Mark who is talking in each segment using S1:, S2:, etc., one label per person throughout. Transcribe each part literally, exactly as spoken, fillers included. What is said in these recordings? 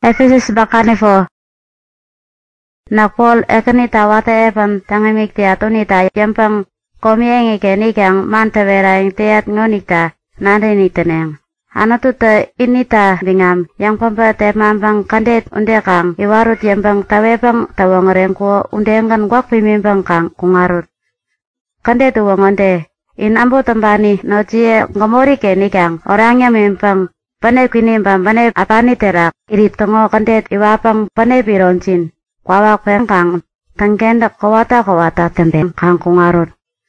S1: Efesus bakanefo. Nakpol ekani tawate epan tangamik tiatunita yampang komiengi kenikang mantavera ing tiat ngonikta nandeniteneng. Anatuta inita bingam yang pampa te mampang kandet undekang iwarut yampang tawepang tawangarengko undengan guak pimimpang kang kungarut. Kandet uwangonde in ambo tambani no cie ngomori kenikang orangnya mimpang pane kinimbang pane apani terak iri tongo kandet iwapang pane pironcin. Kwawak pengkang tangkendak kawata kawata tembeng kang kungarut.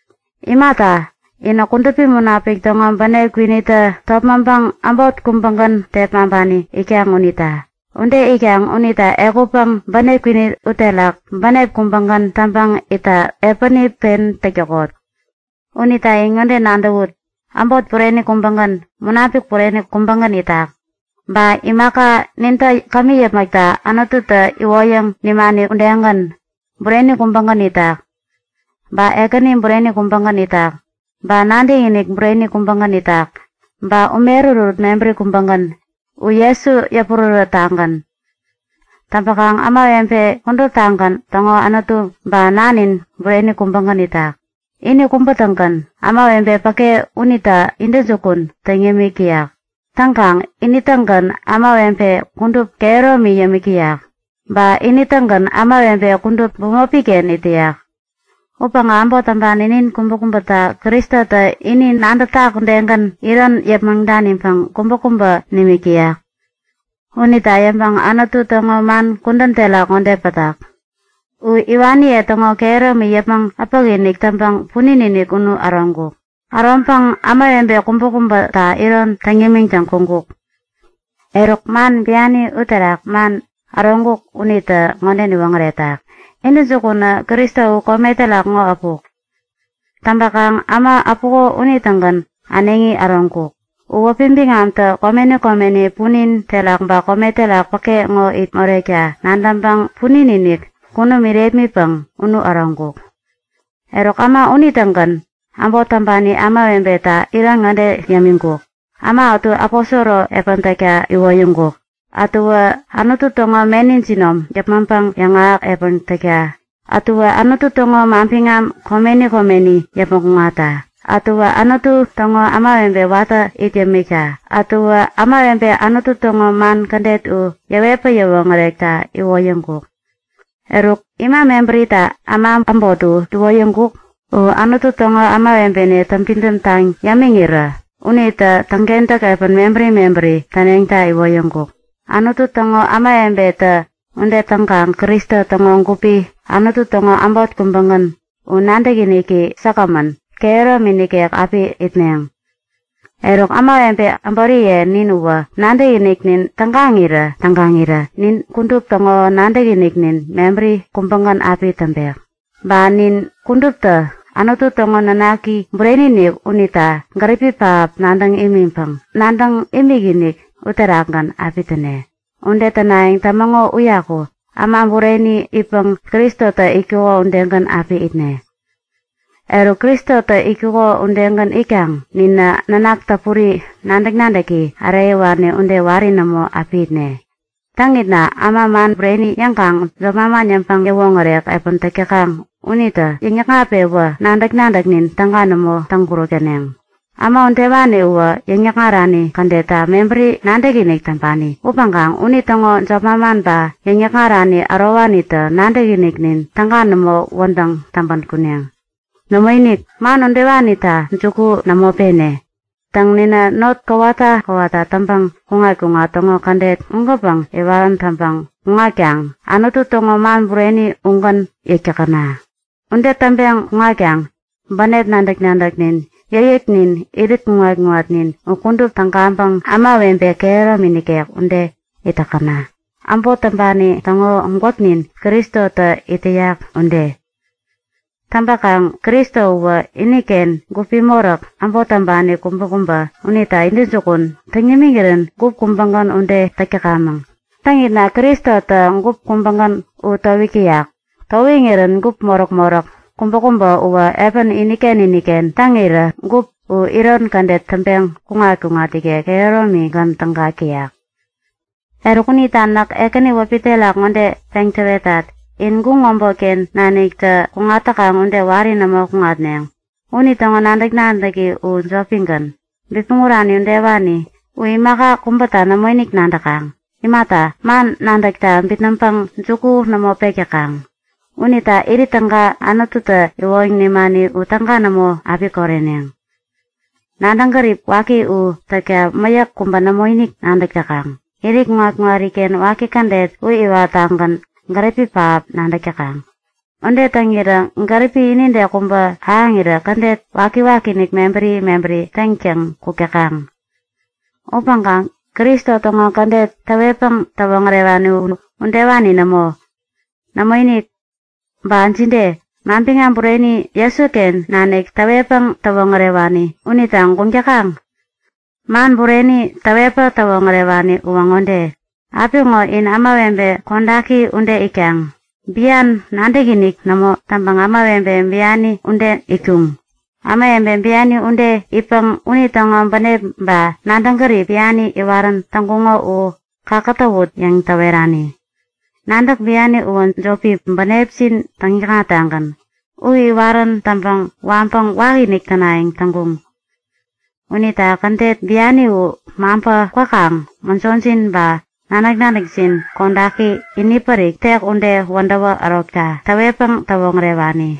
S1: Imata ina kundupi munapik tongon bane kwinita top mampang ambot kumpangkan tep mampani ikyang unita. Unde ikyang unita ekupang bane kwinit utelak bane kumpangkan tampang ita epani pen tekokot. Unita ingande nandawut ambot pureni kumpangkan munapik pureni kumpangkan itak. Ba imaka ninta kami ya magta anatuta iwoyang nimani undangan bureni kumbangan itak. Ba ekani bureni kumbangan itak. Ba nandi inik bureni kumbangan itak. Ba umerurut memberi kumbangan. U Yesu ya pururut tanggan. Tampakang ama wempe kundur tanggan tongo anatu ba nanin bureni kumbangan itak. Ini kumpatangkan ama wempe pake unita indezukun tengemikiak. Tangkang ini tanggan ama wempe kundup kero mi yamikiyak. Ba ini tanggan ama wempe kundup bumopiken itiyak. Upang ambo tamban inin kumba-kumbata Krista ta ini nanda ta kundengan iran yap mangdanin pang kumba-kumba nimikiyak. Unita yambang anatu tongo man kundan tela konde patak. U iwani ya tongo kero mi yap mang apaginik tampang punininik unu aranggo. Arampang ama wembe kumpa-kumpa ta iron tangiming jangkungkuk. Erok man biani utarak man arongkuk unita ngonden iwangretak. Ini sukuna Krista u kometelak ngo apuk. Tambakang ama apuko unitanggan anengi arongkuk. Uwa pimbingam ta komene-komene punin telak ba kometelak pake ngo it ngorekya. Nandambang punininik kuno miremi pang unu arongkuk. Erok ama unitanggan ambo tambani ama wembeta irang ngade yamingkuk. Ama atu aposoro epanteka iwoyungkuk. Atua anutu tongo menin sinom yap mampang yangak epanteka. Atua anutu tongo mampingam komeni komeni yap mangungata. Atua anutu tongo ama wembe wata ityamika. Atua ama wembe anutu tongo man kandet u yawepa yawang rekta iwoyungkuk. Eruk ima memberita ama ambotu iwoyungkuk. O ano tu tongo ama wembene tampintam tang yamingira. Unita tangkenta kaipan membri-membri taneng ta iwoyongkuk. Ano tu tongo ama wembeta unde tangkang Krista tongo ngkupi. Ano tu tongo ambot kumbangan. Unanda giniki sakaman. Kero miniki ak api itneang. Erok ama wembe ambori ye nin uwa. Nanda ginik nin tangkangira. Tangkangira. Nin kundup tongo nanda ginik nin membri kumbangan api tambek. Banin kundup ta Ano tu tongo nanaki bureni nik unita ngaripi pap nandang imimpang. Nandang imiginik utarakan apitene. Unde tanaing tamango uyako ama bureni ipang Kristo ta ikiwa undengan api itne. Ero Kristo ta ikiwa undengan ikang nina nanak tapuri nandak-nandaki arewane unde wari namo api itne. Tangit na ama man bureni yang kang zamama nyampang yawongarek ipang tekekang. Unita, yang ngape wa nandak-nandak nin tangkana mo tangkuro keneng. Ama untewani uwa yang ngarani kandeta memberi nandaginik tampani. Upangkang unita ngo jamaman ba yang ngarani arawanita nandaginik nin tangkana mo wandang tampan kuneng. Namo inik, man untewanita ncuku namo pene. Tang nina not kawata kawata tampang kunga-kunga tongo kandet ungkapang iwaran tampang ungakyang. Ano tu tongo man bureni ungkan ikyakana. Unde tampang ngakyang, banet nandak-nandak nin, yayek nin, irit nguat-nguat nin, ukundup tangkampang ama wempe kera minikek unde itakana. Ampo tampani tango nggot nin, Kristo ta itiyak unde. Tampakang Kristo uwa iniken gupi morak, ampo tampani kumpa-kumpa, unita indisukun, tangimigiran gup kumpangan unde takikamang. Tangit na Kristo ta gup kumpangan utawikiyak. Tawingiran gup morok-morok, kumpa-kumpa uwa epan iniken-iniken, tangira gup u iron kandet tampeng kunga-kunga tike kero mi gan tangkakiyak. Erukuni tanak ekeni wapitelak ngonde pengtewetat. Ingu ngomboken nanik te kungatakang unde wari nama kungatneng. Uni tongo nandak nandaki u jopingan. Bipungurani unde wani. Ui maka kumbata namo inik nandakang. Imata man nandak ta bitnampang juku namo pekakang. Uni ta iri tangga anatuta iwoing nimani utangga namo abikoreneng. Nandang garip waki u taka mayak kumba namo inik nandak takang. Irik nguat-nguariken waki kandet ui iwatanggan ngaripi pap nandak yakang. Onde tangira ngaripi ini nda kumba hangira kandet waki-waki nik memberi-memberi tangkyang kukakang. Upangkang Kristo tonga kandet tawepang tawang rewani undewani namo. Namo ini banjinde mampingan pureni yasuken nanek tawepang tawang rewani unitang kungkakang. Man pureni tawepang tawang rewani uang onde. Api ngo in amawembe kondaki unde ikang. Bian nandeginik namo tambang amawembe biani unde ikung. Amawembe biani unde ipang unitongo bane ba nandanggeri biani iwaran tanggungo u kakatawut yang tawerani. Nandak biani uwan jopi banepsin tangikatangkan. Ui iwaran tambang wampang wahinik tanaing tanggung. Unita kantet biani u mampa kwakang monsonsin ba nanak-nanak sin kondaki ini perik tek unde wandawa arokta tawepang tawang rewani.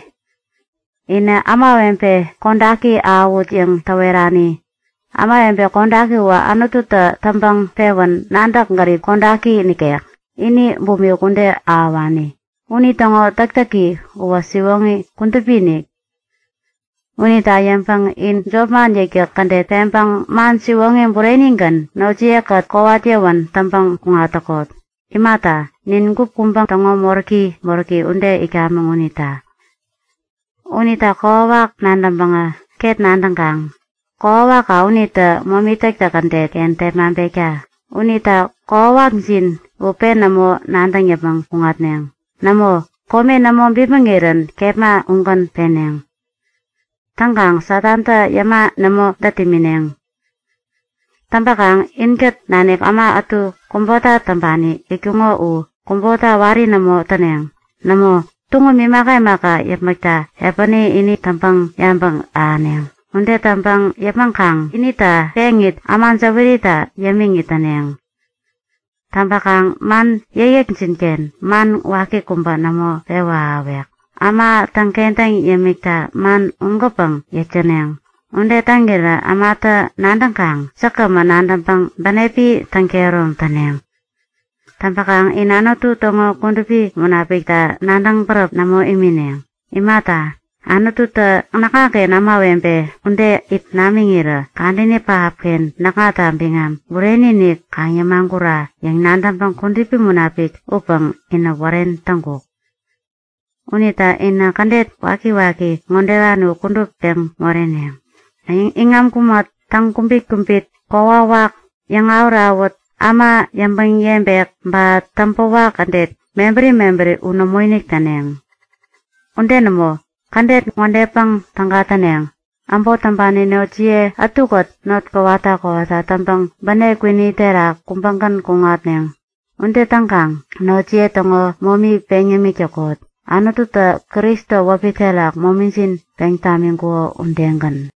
S1: Ina amawempe kondaki awut yang tawerani. Amawempe kondaki wa anututa tambang pewan nandak ngari kondaki nikeyak. Ini bumi kunde awani. Uni tongo tak-taki uwa siwongi kuntupinik. Uni tayempang in jobman jekyak kande tempang man siwongi bureningan no jiyakat kowatiawan tampang kungatakot. Imata, nin gup kumpang tongo morki morki unde ikamang unita. Unita kowak nandambanga ket nandangkang. Kowak ka unita momitek ta kande kente mampeka. Unita kowak jin upe namo nandang yapang kungatneng. Namo, kome namo bipangiran kepma ungkan peneng. Tangkang satanta yama namo datimineng. Tampakang inket nanik ama atu kumbota tampani ikungo u kumbota wari namo taneng. Namo tungo mimakai maka yapmakta yapani ini tampang yampang aneng. Unde tampang yapang kang ini ta pengit aman sabarita yamingit taneng. Tampakang man yayek jinken man waki kumba namo pewa awek. Ama tangkentang yamikta man unggapang yaceneng. Unde tangira amata nandangkang sakama nandampang banepi tangkerom taneng. Tampakang inano tu tongo kundupi munapikta nandang perap namo imineng. Imata, anu tu te nakake nama wempe unde it namingira kandini pahapken nakatampingam bureni ni kanya mangkura yang nandampang kundupi munapik upang ina waren tangguk. Unita ina kandet waki-waki ngondelanu kundup yang moreneng. Ingam kumat tang kumpit-kumpit kowawak yang aurawat ama yang pengyembek ba tampawa kandet memberi-memberi unamoinik taneng. Unde namo kandet ngondepang tanggataneng. Ampo tampani neocie atukot not kawata-kawata tampang bane kwini terak kumpangkan kungatneng. Unde tangkang neocie tongo momi penyemi cokot. Anu tuta Kristo wapitelak mominsin pengtaming ko undengkan.